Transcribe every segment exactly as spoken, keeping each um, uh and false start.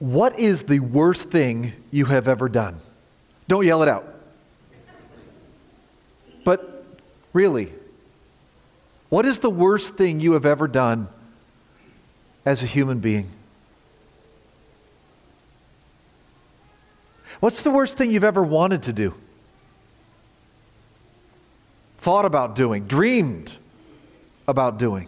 What is the worst thing you have ever done? Don't yell it out. But really, what is the worst thing you have ever done as a human being? What's the worst thing you've ever wanted to do? Thought about doing, dreamed about doing?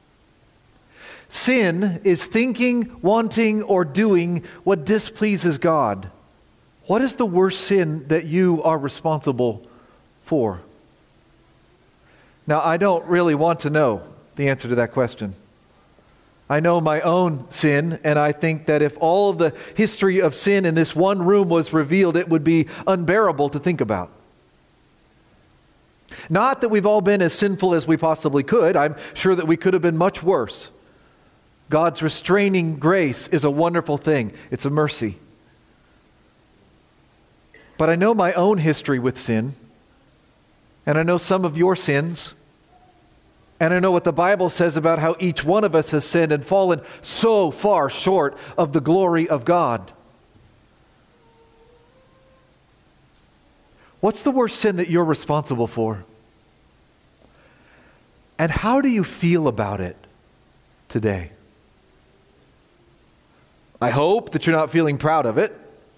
Sin is thinking, wanting, or doing what displeases God. What is the worst sin that you are responsible for? Now, I don't really want to know the answer to that question. I know my own sin, and I think that if all of the history of sin in this one room was revealed, it would be unbearable to think about. Not that we've all been as sinful as we possibly could. I'm sure that we could have been much worse. God's restraining grace is a wonderful thing. It's a mercy. But I know my own history with sin, and I know some of your sins, and I know what the Bible says about how each one of us has sinned and fallen so far short of the glory of God. What's the worst sin that you're responsible for? And how do you feel about it today? I hope that you're not feeling proud of it.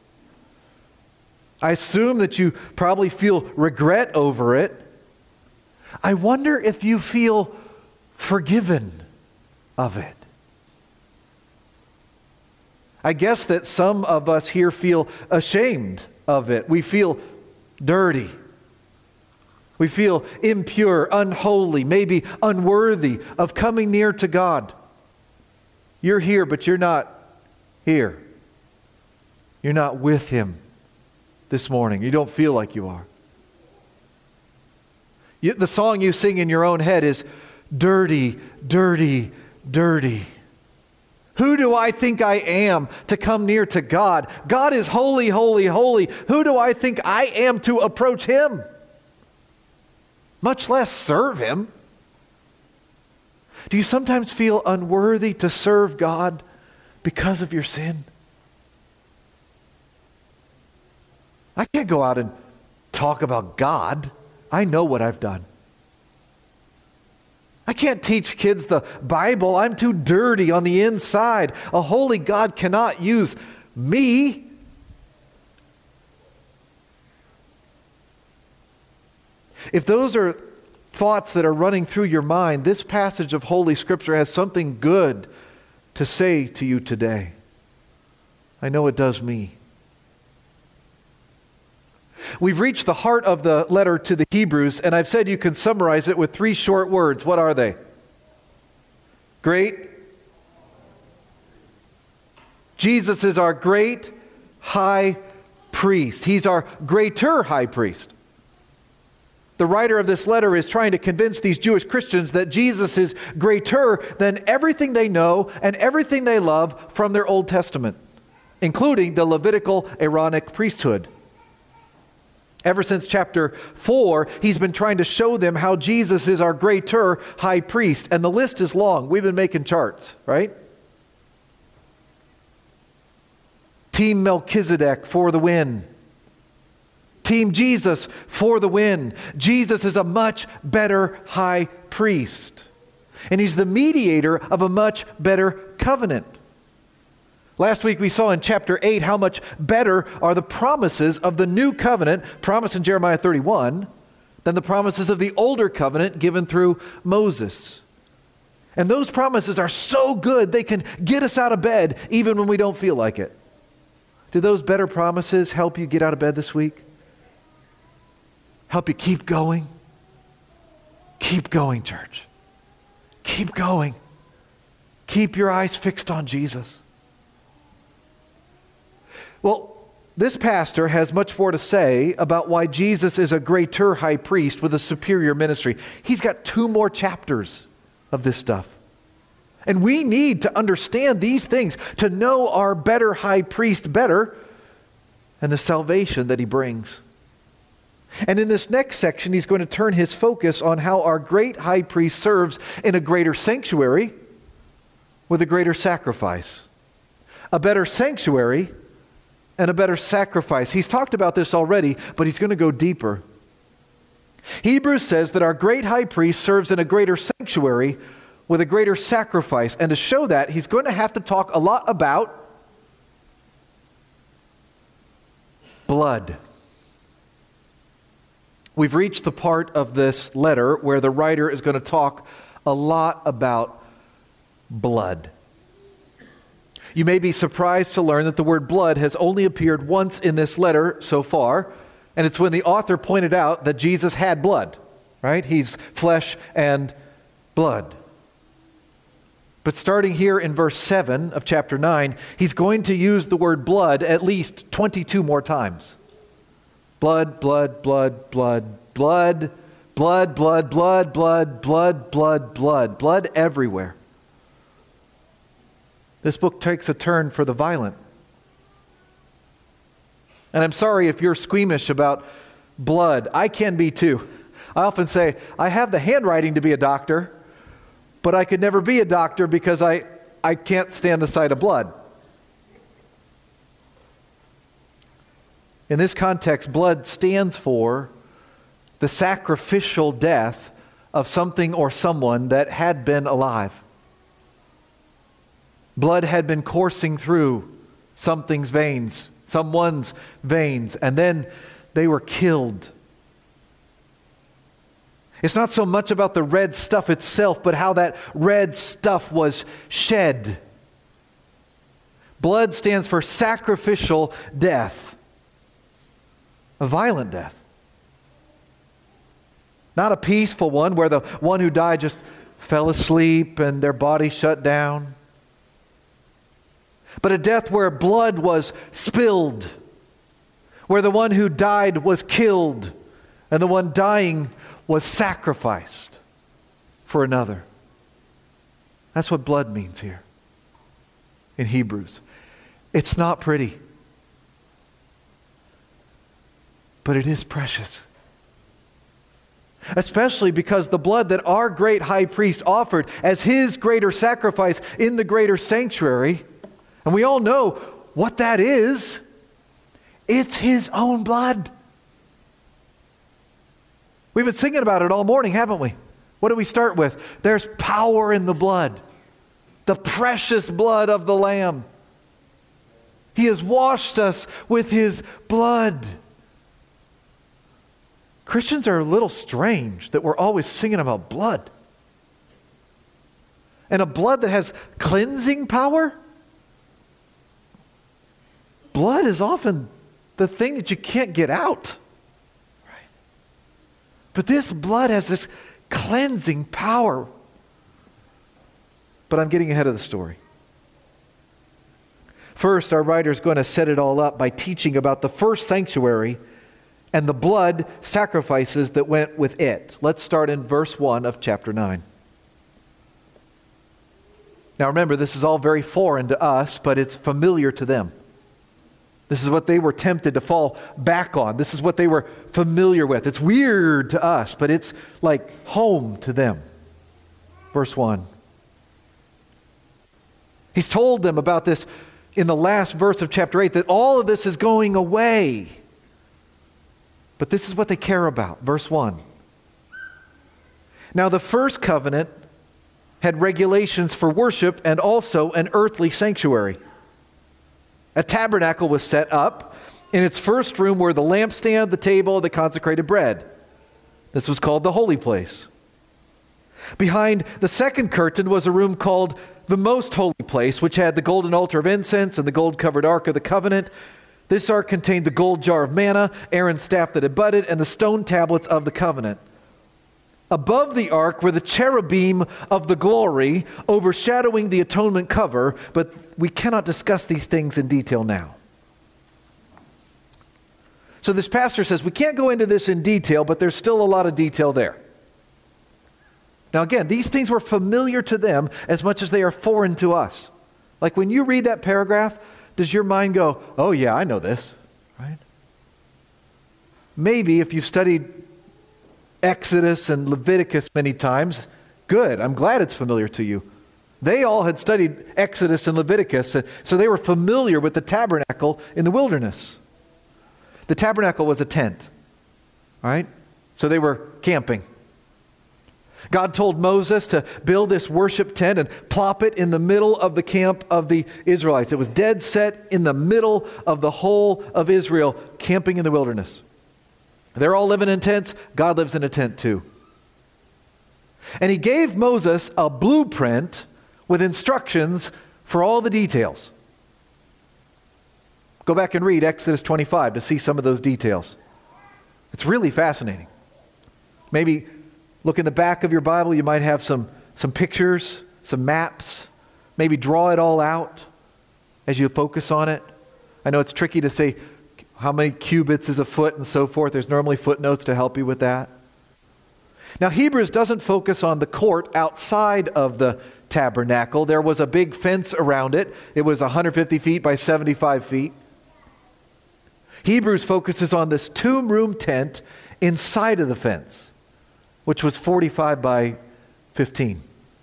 I assume that you probably feel regret over it. I wonder if you feel forgiven of it. I guess that some of us here feel ashamed of it. We feel dirty. We feel impure, unholy, maybe unworthy of coming near to God. You're here, but you're not here. You're not with Him this morning. You don't feel like you are. You, the song you sing in your own head is, dirty, dirty, dirty. Who do I think I am to come near to God? God is holy, holy, holy. Who do I think I am to approach Him? Much less serve Him. Do you sometimes feel unworthy to serve God because of your sin? I can't go out and talk about God. I know what I've done. I can't teach kids the Bible. I'm too dirty on the inside. A holy God cannot use me. If those are thoughts that are running through your mind, this passage of Holy Scripture has something good to say to you today. I know it does me. We've reached the heart of the letter to the Hebrews, and I've said you can summarize it with three short words. What are they? Great. Jesus is our great high priest. He's our greater high priest. The writer of this letter is trying to convince these Jewish Christians that Jesus is greater than everything they know and everything they love from their Old Testament, including the Levitical Aaronic priesthood. Ever since chapter four, he's been trying to show them how Jesus is our greater high priest. And the list is long. We've been making charts, right? Team Melchizedek for the win. Team Jesus for the win. Jesus is a much better high priest. And he's the mediator of a much better covenant. Last week we saw in chapter eight how much better are the promises of the new covenant, promised in Jeremiah thirty-one, than the promises of the older covenant given through Moses. And those promises are so good they can get us out of bed even when we don't feel like it. Do those better promises help you get out of bed this week? Help you keep going? Keep going, church. Keep going. Keep your eyes fixed on Jesus. Well, this pastor has much more to say about why Jesus is a greater high priest with a superior ministry. He's got two more chapters of this stuff. And we need to understand these things to know our better high priest better and the salvation that he brings. And in this next section, he's going to turn his focus on how our great high priest serves in a greater sanctuary with a greater sacrifice. a better sanctuary, and a better sacrifice. He's talked about this already, but he's going to go deeper. Hebrews says that our great high priest serves in a greater sanctuary with a greater sacrifice. And to show that, he's going to have to talk a lot about blood. We've reached the part of this letter where the writer is going to talk a lot about blood. You may be surprised to learn that the word blood has only appeared once in this letter so far, and it's when the author pointed out that Jesus had blood, right? He's flesh and blood. But starting here in verse seven of chapter nine, he's going to use the word blood at least twenty-two more times. Blood, blood, blood, blood, blood, blood, blood, blood, blood, blood, blood, blood, blood everywhere. This book takes a turn for the violent. And I'm sorry if you're squeamish about blood. I can be too. I often say, I have the handwriting to be a doctor, but I could never be a doctor because I, I can't stand the sight of blood. In this context, blood stands for the sacrificial death of something or someone that had been alive. Blood had been coursing through something's veins, someone's veins, and then they were killed. It's not so much about the red stuff itself, but how that red stuff was shed. Blood stands for sacrificial death, a violent death. Not a peaceful one where the one who died just fell asleep and their body shut down. But a death where blood was spilled, where the one who died was killed, and the one dying was sacrificed for another. That's what blood means here in Hebrews. It's not pretty, but it is precious. Especially because the blood that our great high priest offered as his greater sacrifice in the greater sanctuary, and we all know what that is. It's his own blood. We've been singing about it all morning, haven't we? What do we start with? There's power in the blood. The precious blood of the Lamb. He has washed us with his blood. Christians are a little strange that we're always singing about blood. And a blood that has cleansing power? Blood is often the thing that you can't get out. Right? But this blood has this cleansing power. But I'm getting ahead of the story. First, our writer is going to set it all up by teaching about the first sanctuary and the blood sacrifices that went with it. Let's start in verse one of chapter nine. Now remember, this is all very foreign to us, but it's familiar to them. This is what they were tempted to fall back on. This is what they were familiar with. It's weird to us, but it's like home to them. Verse one. He's told them about this in the last verse of chapter eight, that all of this is going away. But this is what they care about. Verse one. Now the first covenant had regulations for worship and also an earthly sanctuary. A tabernacle was set up. In its first room were the lampstand, the table, the consecrated bread. This was called the holy place. Behind the second curtain was a room called the most holy place, which had the golden altar of incense and the gold-covered ark of the covenant. This ark contained the gold jar of manna, Aaron's staff that had budded, and the stone tablets of the covenant. Above the ark were the cherubim of the glory, overshadowing the atonement cover, but we cannot discuss these things in detail now. So this pastor says, we can't go into this in detail, but there's still a lot of detail there. Now again, these things were familiar to them as much as they are foreign to us. Like when you read that paragraph, does your mind go, oh yeah, I know this, right? Maybe if you've studied Exodus and Leviticus many times, good, I'm glad it's familiar to you. They all had studied Exodus and Leviticus, so they were familiar with the tabernacle in the wilderness. The tabernacle was a tent, all right? So they were camping. God told Moses to build this worship tent and plop it in the middle of the camp of the Israelites. It was dead set in the middle of the whole of Israel, camping in the wilderness. They're all living in tents. God lives in a tent too. And he gave Moses a blueprint with instructions for all the details. Go back and read Exodus twenty-five to see some of those details. It's really fascinating. Maybe look in the back of your Bible. You might have some, some pictures, some maps. Maybe draw it all out as you focus on it. I know it's tricky to say how many cubits is a foot and so forth. There's normally footnotes to help you with that. Now, Hebrews doesn't focus on the court outside of the tabernacle. There was a big fence around it. It was one hundred fifty feet by seventy-five feet. Hebrews focuses on this tomb room tent inside of the fence, which was forty-five by fifteen.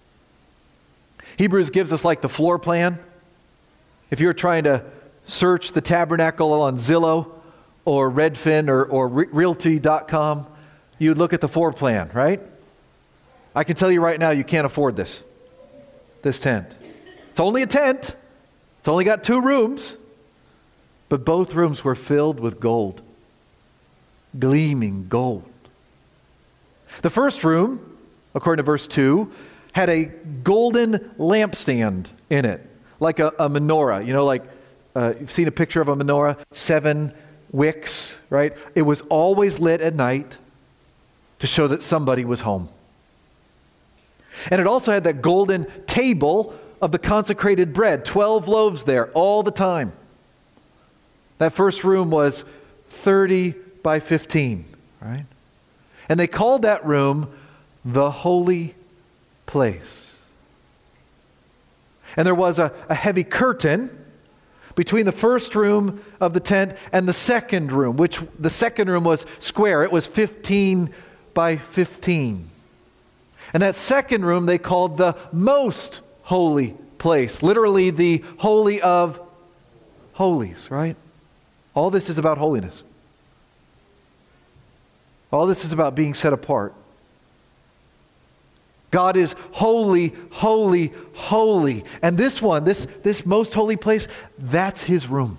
Hebrews gives us like the floor plan. If you're trying to search the tabernacle on Zillow or Redfin or, or Realty dot com, you'd look at the floor plan, right? I can tell you right now, you can't afford this, this tent. It's only a tent. It's only got two rooms, but both rooms were filled with gold, gleaming gold. The first room, according to verse two, had a golden lampstand in it, like a, a menorah. You know, like uh, you've seen a picture of a menorah, seven wicks, right? It was always lit at night to show that somebody was home. And it also had that golden table of the consecrated bread, twelve loaves there all the time. That first room was thirty by fifteen, right? And they called that room the holy place. And there was a, a heavy curtain between the first room of the tent and the second room, which the second room was square. It was fifteen by fifteen. And that second room they called the most holy place, literally the holy of holies, right? All this is about holiness. All this is about being set apart. God is holy, holy, holy. And this one, this, this most holy place, that's His room.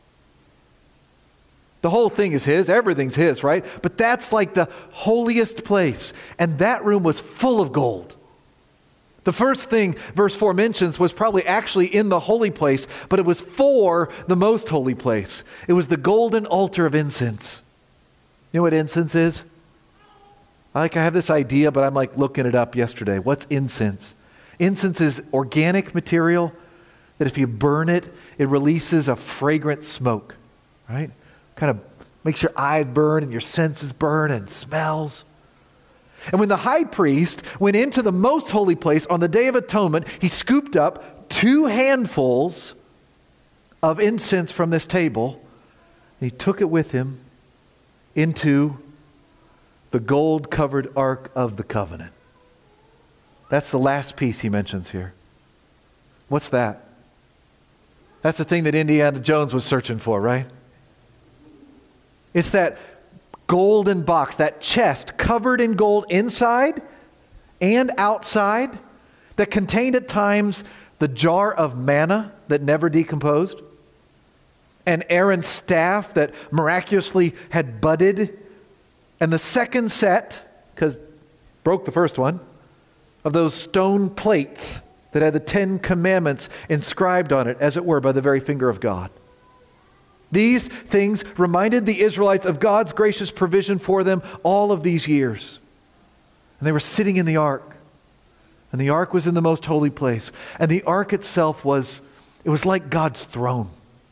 The whole thing is His, everything's His, right? But that's like the holiest place. And that room was full of gold. The first thing verse four mentions was probably actually in the holy place, but it was for the most holy place. It was the golden altar of incense. You know what incense is? I like I have this idea, but I'm like looking it up yesterday. What's incense? Incense is organic material that if you burn it, it releases a fragrant smoke, right? Kind of makes your eyes burn and your senses burn and smells. And when the high priest went into the most holy place on the Day of Atonement, he scooped up two handfuls of incense from this table, and he took it with him into the gold-covered Ark of the Covenant. That's the last piece he mentions here. What's that? That's the thing that Indiana Jones was searching for, right? It's that golden box, that chest covered in gold inside and outside that contained at times the jar of manna that never decomposed, and Aaron's staff that miraculously had budded, and the second set, because broke the first one, of those stone plates that had the Ten Commandments inscribed on it, as it were, by the very finger of God. These things reminded the Israelites of God's gracious provision for them all of these years. And they were sitting in the ark. And the ark was in the most holy place. And the ark itself was, it was like God's throne.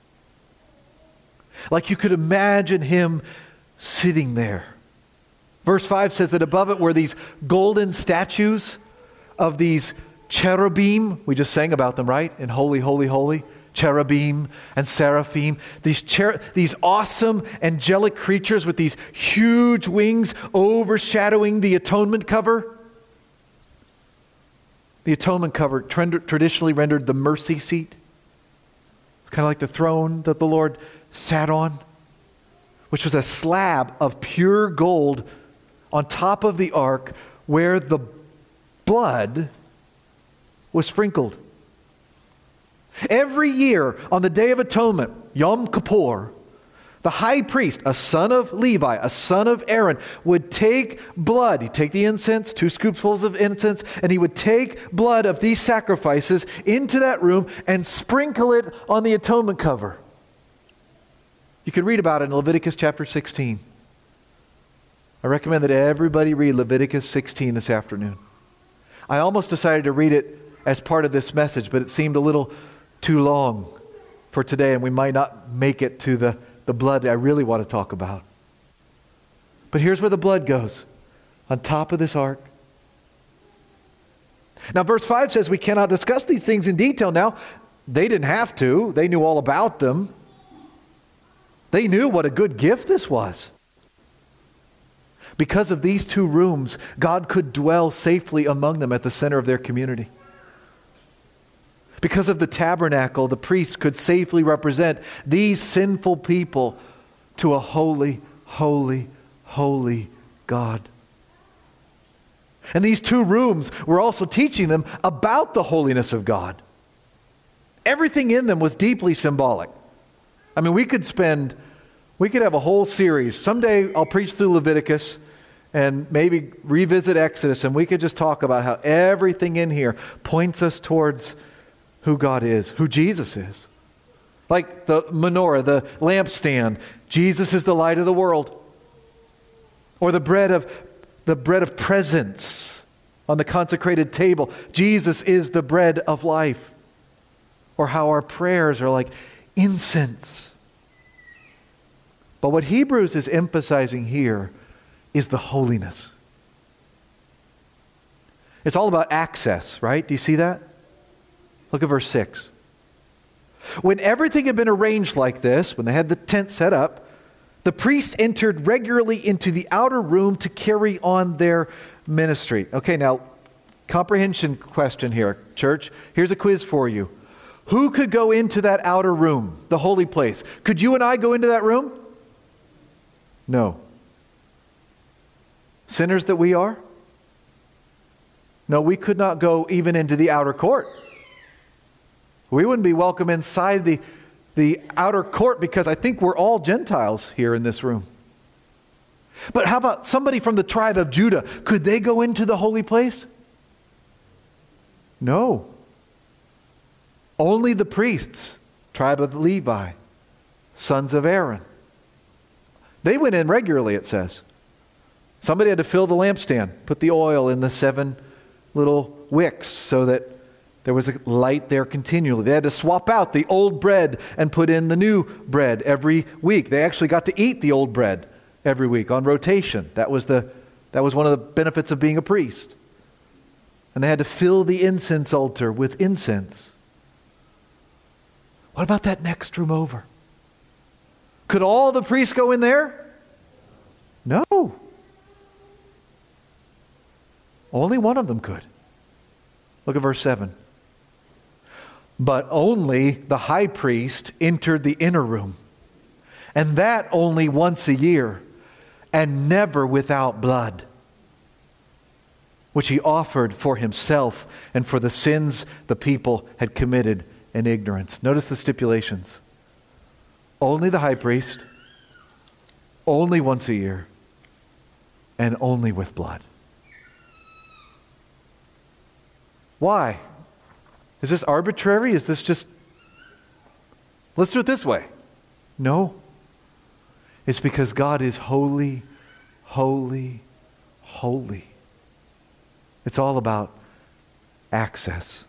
Like you could imagine Him sitting there. Verse five says that above it were these golden statues of these cherubim. We just sang about them, right? In Holy, Holy, Holy. Cherubim and seraphim, these cher- these awesome angelic creatures with these huge wings overshadowing the atonement cover. The atonement cover trend- traditionally rendered the mercy seat. It's kind of like the throne that the Lord sat on, which was a slab of pure gold on top of the ark where the blood was sprinkled. Every year on the Day of Atonement, Yom Kippur, the high priest, a son of Levi, a son of Aaron, would take blood. He'd take the incense, two scoopsfuls of incense, and he would take blood of these sacrifices into that room and sprinkle it on the atonement cover. You can read about it in Leviticus chapter sixteen. I recommend that everybody read Leviticus sixteen this afternoon. I almost decided to read it as part of this message, but it seemed a little too long for today, and we might not make it to the the blood I really want to talk about. But here's where the blood goes, on top of this ark. Now verse five says we cannot discuss these things in detail now. They didn't have to. They knew all about them. They knew what a good gift this was. Because of these two rooms, God could dwell safely among them at the center of their community. Because of the tabernacle, the priests could safely represent these sinful people to a holy, holy, holy God. And these two rooms were also teaching them about the holiness of God. Everything in them was deeply symbolic. I mean, we could spend, we could have a whole series. Someday I'll preach through Leviticus and maybe revisit Exodus, and we could just talk about how everything in here points us towards who God is, who Jesus is. Like the menorah, the lampstand, Jesus is the light of the world. Or the bread of the bread of presence on the consecrated table, Jesus is the bread of life. Or how our prayers are like incense. But what Hebrews is emphasizing here is the holiness. It's all about access, right? Do you see that? Look at verse six. When everything had been arranged like this, when they had the tent set up, the priests entered regularly into the outer room to carry on their ministry. Okay, now, comprehension question here, church. Here's a quiz for you. Who could go into that outer room, the holy place? Could you and I go into that room? No. Sinners that we are? No, we could not go even into the outer court. We wouldn't be welcome inside the, the outer court because I think we're all Gentiles here in this room. But how about somebody from the tribe of Judah? Could they go into the holy place? No. Only the priests, tribe of Levi, sons of Aaron. They went in regularly, it says. Somebody had to fill the lampstand, put the oil in the seven little wicks so that there was a light there continually. They had to swap out the old bread and put in the new bread every week. They actually got to eat the old bread every week on rotation. That was the that was one of the benefits of being a priest. And they had to fill the incense altar with incense. What about that next room over? Could all the priests go in there? No. Only one of them could. Look at verse seven. But only the high priest entered the inner room, and that only once a year, and never without blood, which he offered for himself and for the sins the people had committed in ignorance. Notice the stipulations. Only the high priest, only once a year, and only with blood. Why? Is this arbitrary? Is this just, let's do it this way? No. It's because God is holy, holy, holy. It's all about access.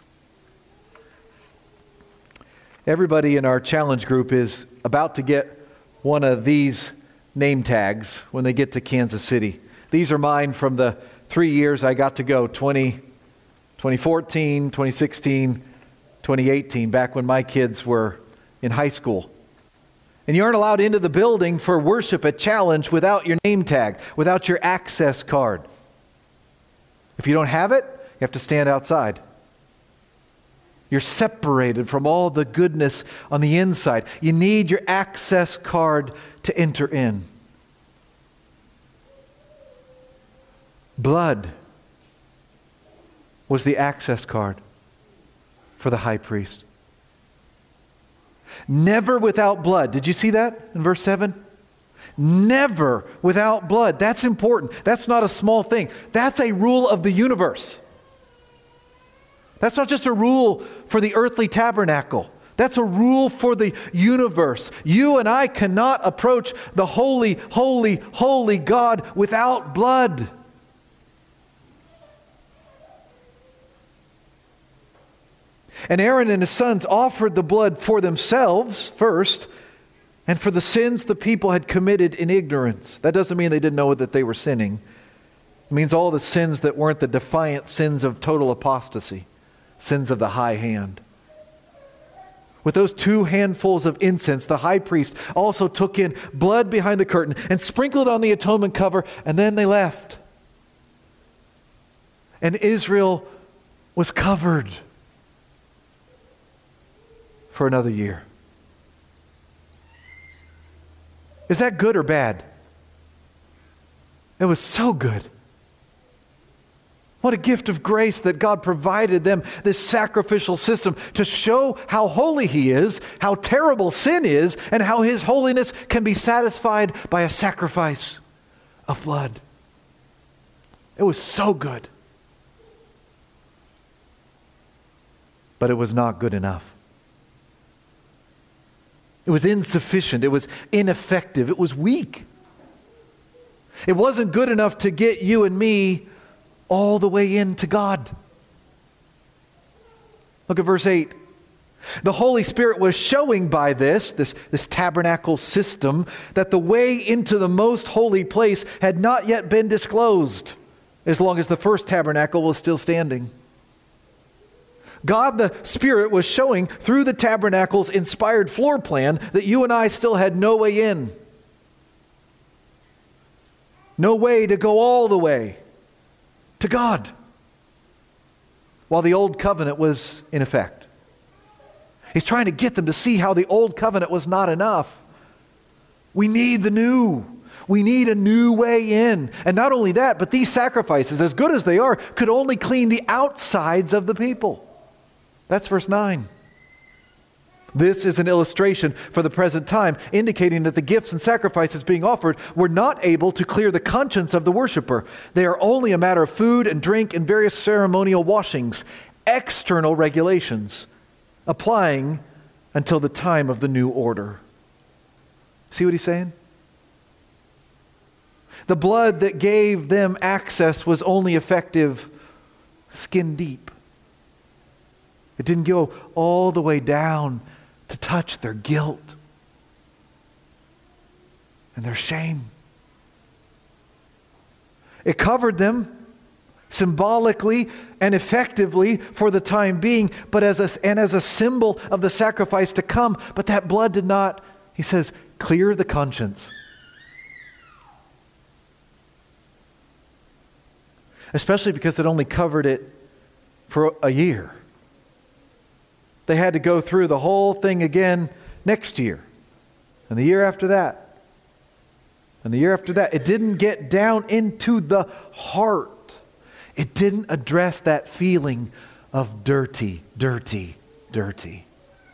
Everybody in our challenge group is about to get one of these name tags when they get to Kansas City. These are mine from the three years I got to go, twenty fourteen, twenty sixteen, twenty eighteen, back when my kids were in high school. And you aren't allowed into the building for worship at Challenge without your name tag, without your access card. If you don't have it, you have to stand outside. You're separated from all the goodness on the inside. You need your access card to enter in. Blood was the access card for the high priest. Never without blood. Did you see that in verse seven? Never without blood. That's important. That's not a small thing. That's a rule of the universe. That's not just a rule for the earthly tabernacle. That's a rule for the universe. You and I cannot approach the holy, holy, holy God without blood. And Aaron and his sons offered the blood for themselves first, and for the sins the people had committed in ignorance. That doesn't mean they didn't know that they were sinning. It means all the sins that weren't the defiant sins of total apostasy, sins of the high hand. With those two handfuls of incense, the high priest also took in blood behind the curtain and sprinkled it on the atonement cover, and then they left. And Israel was covered for another year. Is that good or bad? It was so good. What a gift of grace that God provided them this sacrificial system to show how holy He is, how terrible sin is, and how His holiness can be satisfied by a sacrifice of blood. It was so good. But it was not good enough. It was insufficient. It was ineffective. It was weak. It wasn't good enough to get you and me all the way into God. Look at verse eight. The Holy Spirit was showing by this, this, this tabernacle system, that the way into the most holy place had not yet been disclosed, as long as the first tabernacle was still standing. God the Spirit was showing through the tabernacle's inspired floor plan that you and I still had no way in. No way to go all the way to God, while the old covenant was in effect. He's trying to get them to see how the old covenant was not enough. We need the new. We need a new way in. And not only that, but these sacrifices, as good as they are, could only clean the outsides of the people. That's verse nine. This is an illustration for the present time, indicating that the gifts and sacrifices being offered were not able to clear the conscience of the worshiper. They are only a matter of food and drink and various ceremonial washings, external regulations, applying until the time of the new order. See what he's saying? The blood that gave them access was only effective skin deep. It didn't go all the way down to touch their guilt and their shame. It covered them symbolically and effectively for the time being, but as a, and as a symbol of the sacrifice to come. But that blood did not, he says, clear the conscience. Especially because it only covered it for a year. They had to go through the whole thing again next year, and the year after that, and the year after that. It didn't get down into the heart. It didn't address that feeling of dirty, dirty, dirty.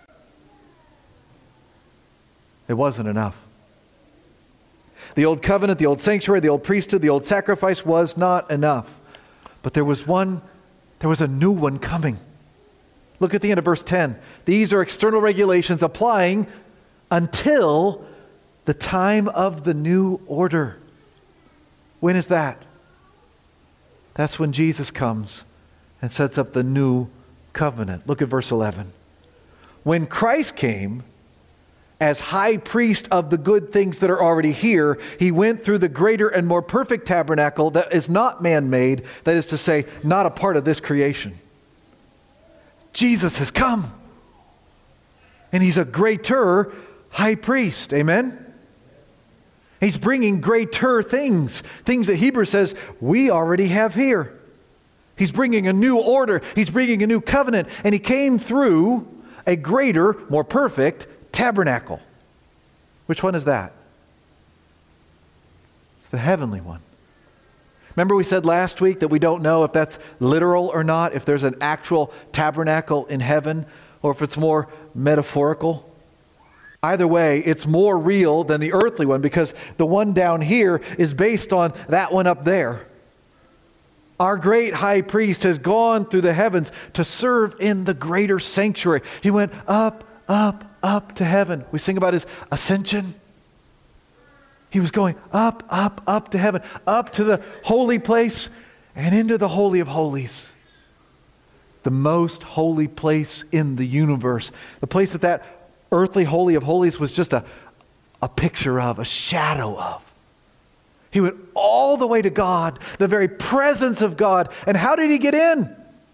It wasn't enough. The old covenant, the old sanctuary, the old priesthood, the old sacrifice was not enough. But there was one, there was a new one coming. Look at the end of verse ten. These are external regulations applying until the time of the new order. When is that? That's when Jesus comes and sets up the new covenant. Look at verse eleven. When Christ came as high priest of the good things that are already here, he went through the greater and more perfect tabernacle that is not man-made, that is to say, not a part of this creation. Jesus has come. And he's a greater high priest. Amen? He's bringing greater things. Things that Hebrews says we already have here. He's bringing a new order. He's bringing a new covenant. And he came through a greater, more perfect tabernacle. Which one is that? It's the heavenly one. Remember we said last week that we don't know if that's literal or not, if there's an actual tabernacle in heaven, or if it's more metaphorical. Either way, it's more real than the earthly one, because the one down here is based on that one up there. Our great high priest has gone through the heavens to serve in the greater sanctuary. He went up, up, up to heaven. We sing about his ascension. He was going up, up, up to heaven, up to the holy place and into the Holy of Holies. The most holy place in the universe. The place that that earthly Holy of Holies was just a, a picture of, a shadow of. He went all the way to God, the very presence of God. And how did he get in?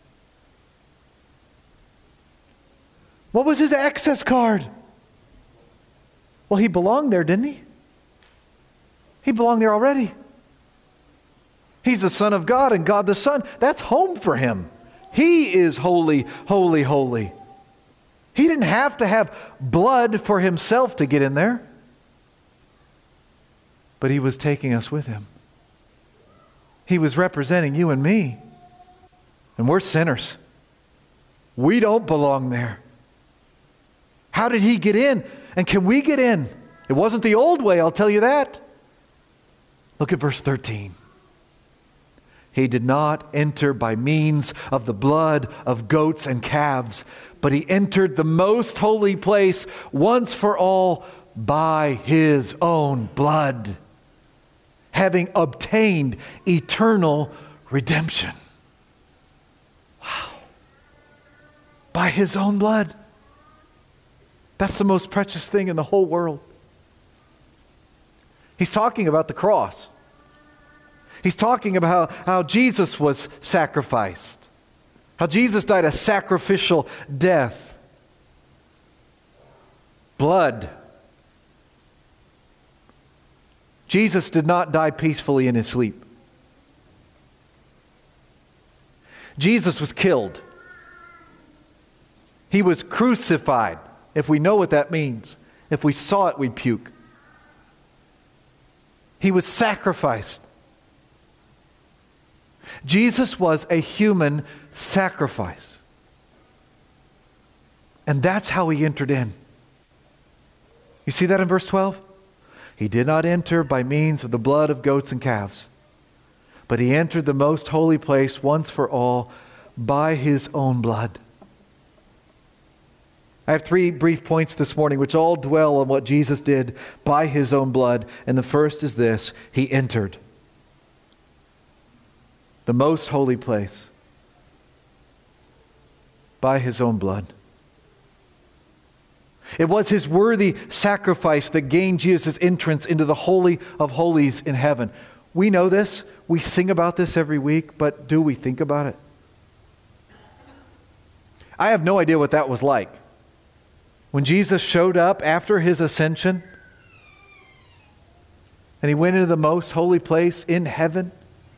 What was his access card? Well, he belonged there, didn't he? He belonged there already. He's the Son of God, and God the Son. That's home for him. He is holy, holy, holy. He didn't have to have blood for himself to get in there. But he was taking us with him. He was representing you and me. And we're sinners. We don't belong there. How did he get in? And can we get in? It wasn't the old way, I'll tell you that. Look at verse thirteen. He did not enter by means of the blood of goats and calves, but he entered the most holy place once for all by his own blood, having obtained eternal redemption. Wow. By his own blood. That's the most precious thing in the whole world. He's talking about the cross. He's talking about how, how Jesus was sacrificed. How Jesus died a sacrificial death. Blood. Jesus did not die peacefully in his sleep. Jesus was killed. He was crucified. If we know what that means. If we saw it, we'd puke. He was sacrificed. Jesus was a human sacrifice. And that's how he entered in. You see that in verse twelve? He did not enter by means of the blood of goats and calves, but he entered the most holy place once for all by his own blood. I have three brief points this morning which all dwell on what Jesus did by his own blood. And the first is this: he entered the most holy place by his own blood. It was his worthy sacrifice that gained Jesus' entrance into the Holy of Holies in heaven. We know this. We sing about this every week, but do we think about it? I have no idea what that was like. When Jesus showed up after his ascension and he went into the most holy place in heaven.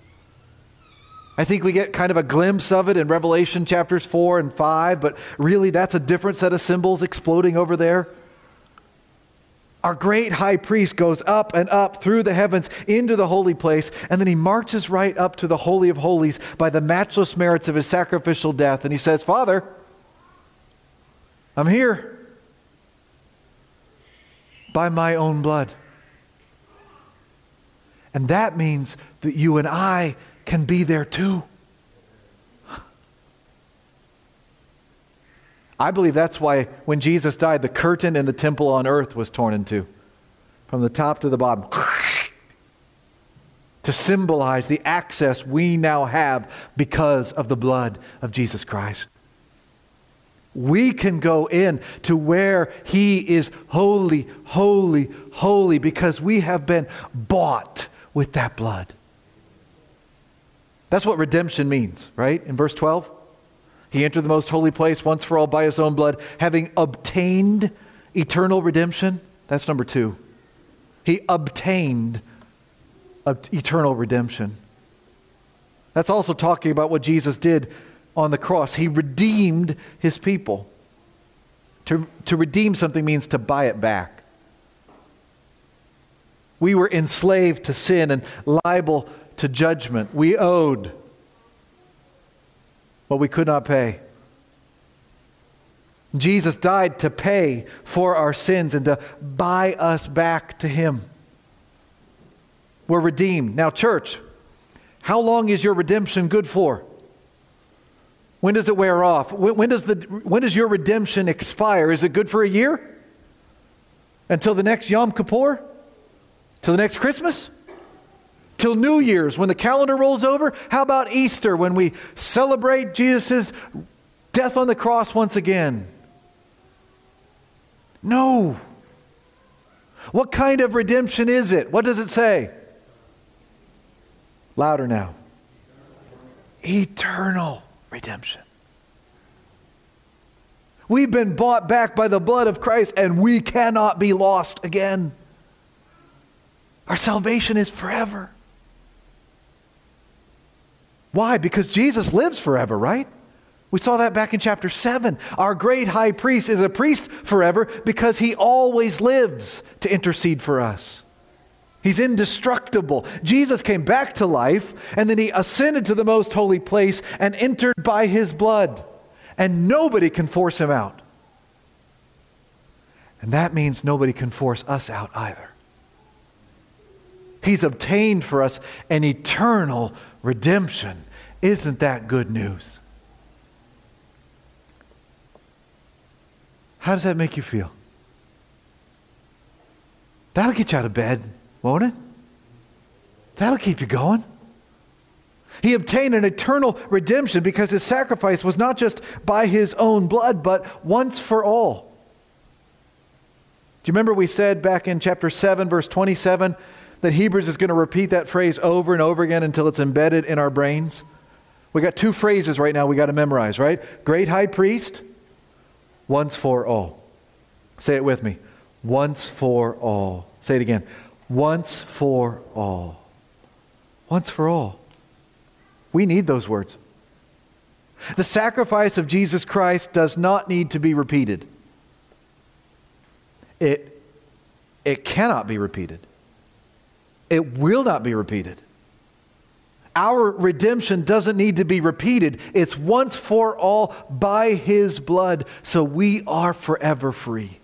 I think we get kind of a glimpse of it in Revelation chapters four and five, but really that's a different set of symbols exploding over there. Our great high priest goes up and up through the heavens into the holy place, and then he marches right up to the Holy of Holies by the matchless merits of his sacrificial death. And he says, Father, I'm here by my own blood. And that means that you and I can be there too. I believe that's why when Jesus died, the curtain in the temple on earth was torn in two, from the top to the bottom, to symbolize the access we now have because of the blood of Jesus Christ. We can go in to where he is holy, holy, holy, because we have been bought with that blood. That's what redemption means, right? In verse twelve, he entered the most holy place once for all by his own blood, having obtained eternal redemption. That's number two. He obtained eternal redemption. That's also talking about what Jesus did on the cross. He redeemed his people. To, to redeem something means to buy it back. We were enslaved to sin and liable to judgment. We owed what we could not pay. Jesus died to pay for our sins and to buy us back to him. We're redeemed. Now, church, how long is your redemption good for? When does it wear off? When, when does the when does your redemption expire? Is it good for a year? Until the next Yom Kippur? Till the next Christmas? Till New Year's when the calendar rolls over? How about Easter when we celebrate Jesus' death on the cross once again? No. What kind of redemption is it? What does it say? Louder now. Eternal redemption. We've been bought back by the blood of Christ, and we cannot be lost again. Our salvation is forever. Why? Because Jesus lives forever, right? We saw that back in chapter seven. Our great high priest is a priest forever because he always lives to intercede for us. He's indestructible. Jesus came back to life, and then he ascended to the most holy place and entered by his blood. And nobody can force him out. And that means nobody can force us out either. He's obtained for us an eternal redemption. Isn't that good news? How does that make you feel? That'll get you out of bed, won't it? That'll keep you going. He obtained an eternal redemption because his sacrifice was not just by his own blood, but once for all. Do you remember we said back in chapter seven, verse twenty-seven, that Hebrews is going to repeat that phrase over and over again until it's embedded in our brains? We got two phrases right now we got to memorize, right? Great high priest, once for all. Say it with me. Once for all. Say it again. Once for all. Once for all. We need those words. The sacrifice of Jesus Christ does not need to be repeated. It, it cannot be repeated. It will not be repeated. Our redemption doesn't need to be repeated. It's once for all by his blood, so we are forever free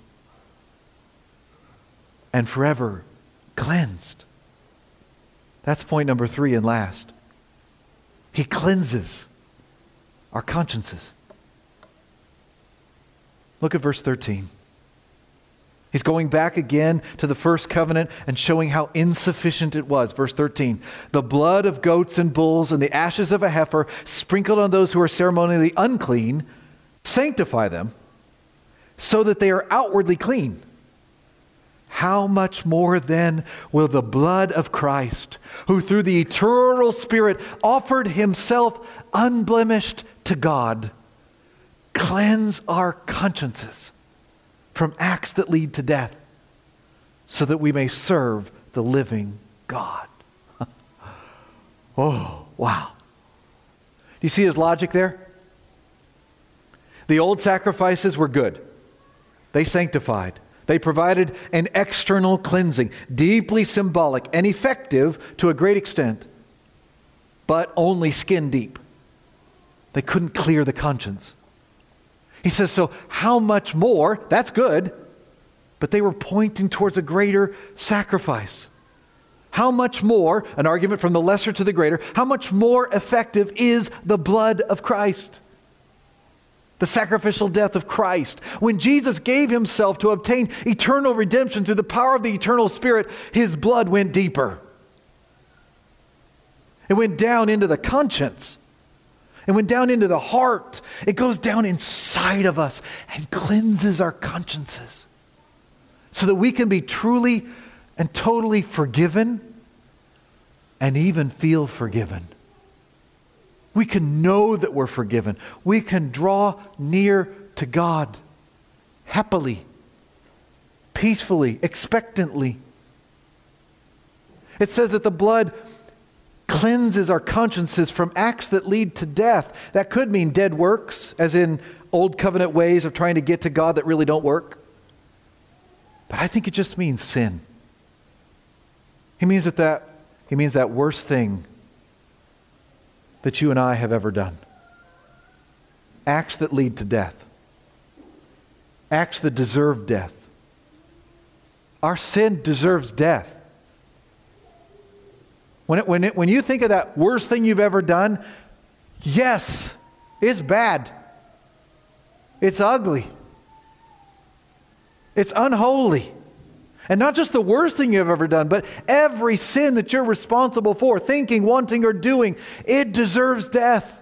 and forever cleansed. That's point number three and last. He cleanses our consciences. Look at verse thirteen. He's going back again to the first covenant and showing how insufficient it was. Verse thirteen, the blood of goats and bulls and the ashes of a heifer sprinkled on those who are ceremonially unclean sanctify them so that they are outwardly clean. How much more then will the blood of Christ, who through the eternal Spirit offered himself unblemished to God, cleanse our consciences from acts that lead to death, so that we may serve the living God. Oh, wow. Do you see his logic there? The old sacrifices were good. They sanctified. They provided an external cleansing, deeply symbolic and effective to a great extent, but only skin deep. They couldn't clear the conscience. He says, so how much more? That's good, but they were pointing towards a greater sacrifice. How much more, an argument from the lesser to the greater, how much more effective is the blood of Christ? The sacrificial death of Christ. When Jesus gave himself to obtain eternal redemption through the power of the eternal Spirit, his blood went deeper. It went down into the conscience. It went down into the heart. It goes down inside of us and cleanses our consciences so that we can be truly and totally forgiven and even feel forgiven. We can know that we're forgiven. We can draw near to God happily, peacefully, expectantly. It says that the blood cleanses our consciences from acts that lead to death. That could mean dead works, as in old covenant ways of trying to get to God that really don't work. But I think it just means sin. He means that, that he means that worst thing that you and I have ever done. Acts that lead to death. Acts that deserve death. Our sin deserves death. When, it, when, it, when you think of that worst thing you've ever done, yes, it's bad. It's ugly. It's unholy. And not just the worst thing you've ever done, but every sin that you're responsible for, thinking, wanting, or doing, it deserves death.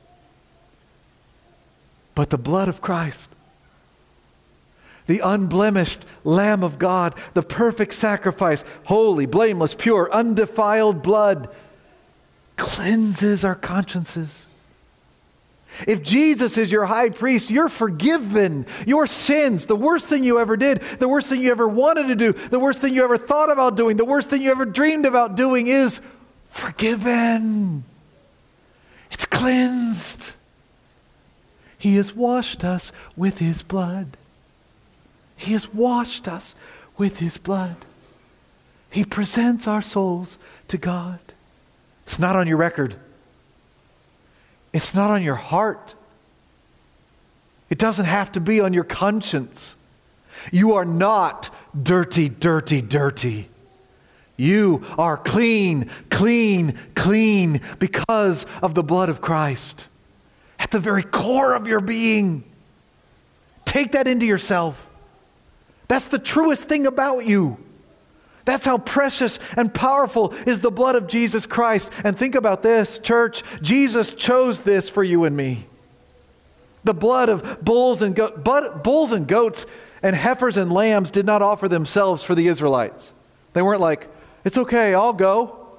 But the blood of Christ, the unblemished Lamb of God, the perfect sacrifice, holy, blameless, pure, undefiled blood, cleanses our consciences. If Jesus is your high priest, you're forgiven. Your sins, the worst thing you ever did, the worst thing you ever wanted to do, the worst thing you ever thought about doing, the worst thing you ever dreamed about doing is forgiven. It's cleansed. He has washed us with His blood. He has washed us with His blood. He presents our souls to God. It's not on your record. It's not on your heart. It doesn't have to be on your conscience. You are not dirty, dirty, dirty. You are clean, clean, clean because of the blood of Christ. At the very core of your being. Take that into yourself. That's the truest thing about you. That's how precious and powerful is the blood of Jesus Christ. And think about this, church. Jesus chose this for you and me. The blood of bulls and go- bulls and goats and heifers and lambs did not offer themselves for the Israelites. They weren't like, it's okay, I'll go.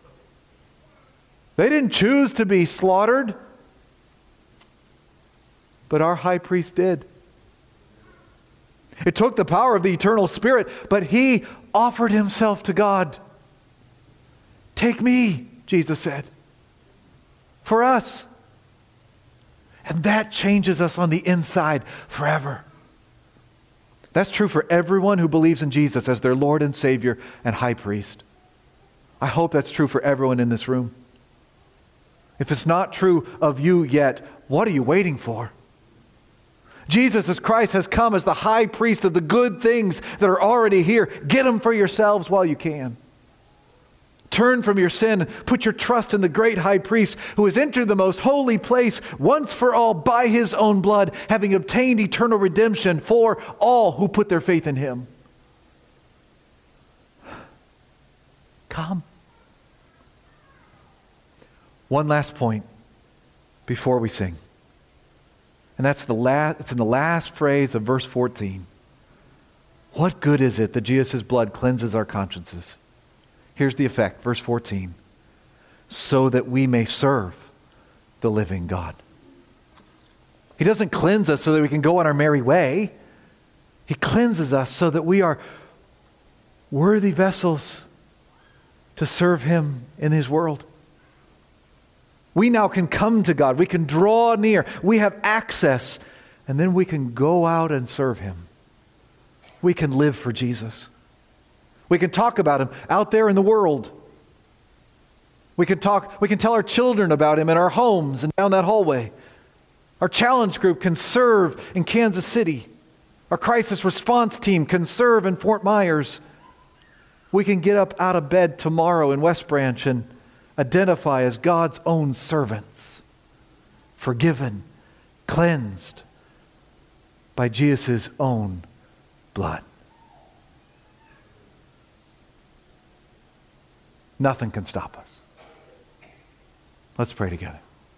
They didn't choose to be slaughtered. But our high priest did. It took the power of the eternal Spirit, but He offered Himself to God. Take me, Jesus said, for us. And that changes us on the inside forever. That's true for everyone who believes in Jesus as their Lord and Savior and high priest. I hope that's true for everyone in this room. If it's not true of you yet, what are you waiting for? Jesus as Christ has come as the high priest of the good things that are already here. Get them for yourselves while you can. Turn from your sin. Put your trust in the great high priest who has entered the most holy place once for all by His own blood, having obtained eternal redemption for all who put their faith in Him. Come. One last point before we sing. And that's the last, it's in the last phrase of verse fourteen. What good is it that Jesus' blood cleanses our consciences? Here's the effect, verse fourteen. So that we may serve the living God. He doesn't cleanse us so that we can go on our merry way. He cleanses us so that we are worthy vessels to serve Him in His world. We now can come to God. We can draw near. We have access. And then we can go out and serve Him. We can live for Jesus. We can talk about Him out there in the world. We can talk, we can tell our children about Him in our homes and down that hallway. Our challenge group can serve in Kansas City. Our crisis response team can serve in Fort Myers. We can get up out of bed tomorrow in West Branch and identify as God's own servants, forgiven, cleansed by Jesus' own blood. Nothing can stop us. Let's pray together.